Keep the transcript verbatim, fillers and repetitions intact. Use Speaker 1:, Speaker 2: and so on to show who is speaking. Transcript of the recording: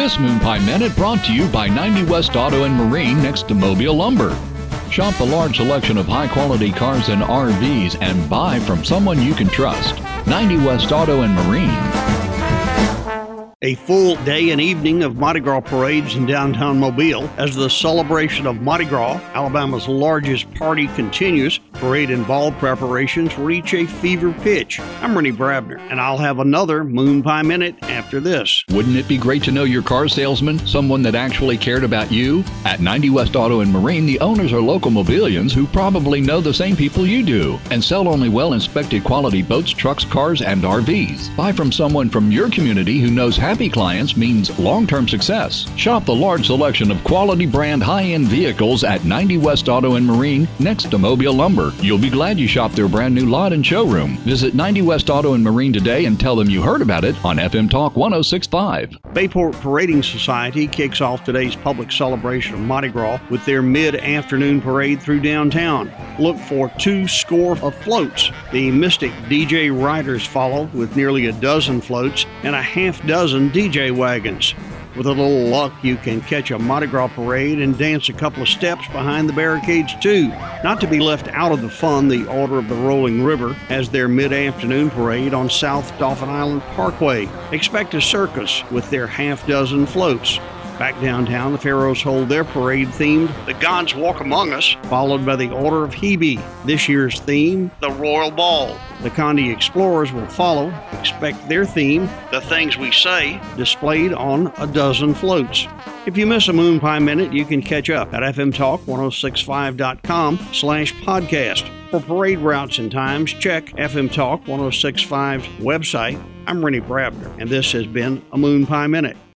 Speaker 1: This Moon Pie Minute brought to you by ninety West Auto and Marine next to Mobile Lumber. Shop the large selection of high-quality cars and R Vs and buy from someone you can trust. ninety West Auto and Marine.
Speaker 2: A full day and evening of Mardi Gras parades in downtown Mobile as the celebration of Mardi Gras, Alabama's largest party, continues. Parade and ball preparations reach a fever pitch. I'm Rennie Brabner, and I'll have another Moon Pie Minute after this.
Speaker 1: Wouldn't it be great to know your car salesman, someone that actually cared about you? At ninety West Auto and Marine, the owners are local Mobilians who probably know the same people you do and sell only well-inspected quality boats, trucks, cars, and R Vs. Buy from someone from your community who knows happy clients means long-term success. Shop the large selection of quality brand high-end vehicles at ninety West Auto and Marine next to Mobile Lumber. You'll be glad you shopped their brand new lot and showroom. Visit ninety West Auto and Marine today and tell them you heard about it on F M Talk one oh six point five.
Speaker 2: Bayport Parading Society kicks off today's public celebration of Mardi Gras with their mid-afternoon parade through downtown. Look for two score of floats. The Mystic D J Riders follow with nearly a dozen floats and a half dozen D J wagons. With a little luck, you can catch a Mardi Gras parade and dance a couple of steps behind the barricades, too. Not to be left out of the fun, the Order of the Rolling River has their mid-afternoon parade on South Dauphin Island Parkway. Expect a circus with their half-dozen floats. Back downtown, the Pharaohs hold their parade themed The Gods Walk Among Us, followed by the Order of Hebe. This year's theme, the Royal Ball. The Conde Explorers will follow. Expect their theme, The Things We Say, displayed on a dozen floats. If you miss a Moon Pie Minute, you can catch up at fmtalk ten sixty-five dot com slash podcast. For parade routes and times, check F M Talk ten sixty-five's website. I'm Rennie Brabner, and this has been a Moon Pie Minute.